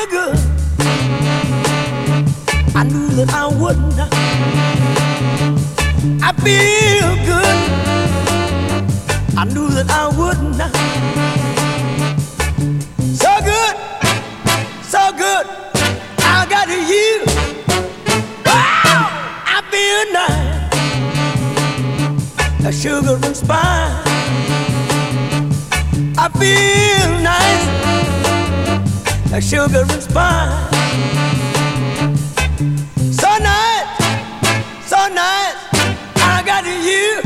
feel good. I knew that I wouldn't. I feel good. I knew that I wouldn't. So good, so good. I got you. Wow, I feel nice. A sugar and spice. I feel nice. A sugar and spice. So nice, so nice. I got you.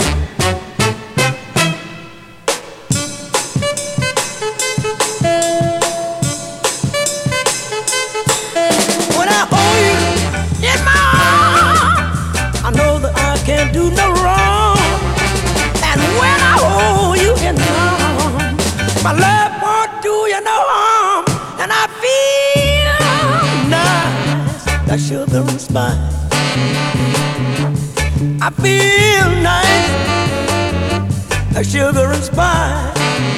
When I hold you in my arms, I know that I can't do no wrong. And when I hold you in my arms, my love won't do you no harm. And I feel nice, like sugar and spice. I feel nice, like sugar and spice.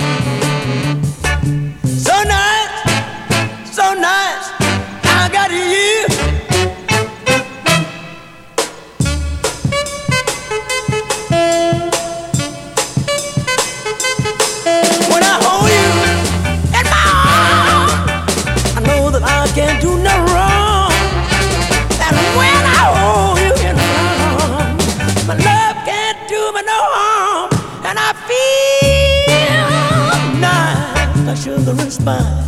So nice, so nice. I got you. When I hold you in my arms, I know that I can't do no wrong. And when I hold you in my arms, my love can't do me no harm. And I feel nice, like sugar and spice.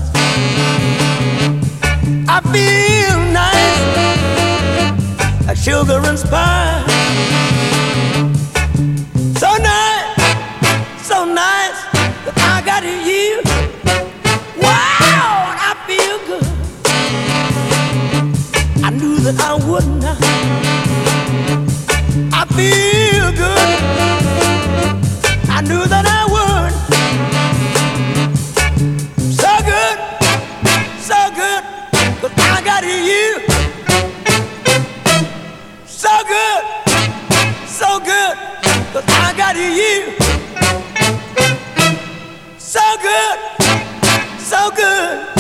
I feel nice, like sugar and spice. So nice, so nice that I got you. Wow, I feel good. I knew that I wouldn't. I feel good. I knew that I would. So good, so good. But I got you. So good, so good. But I got you. So good, so good.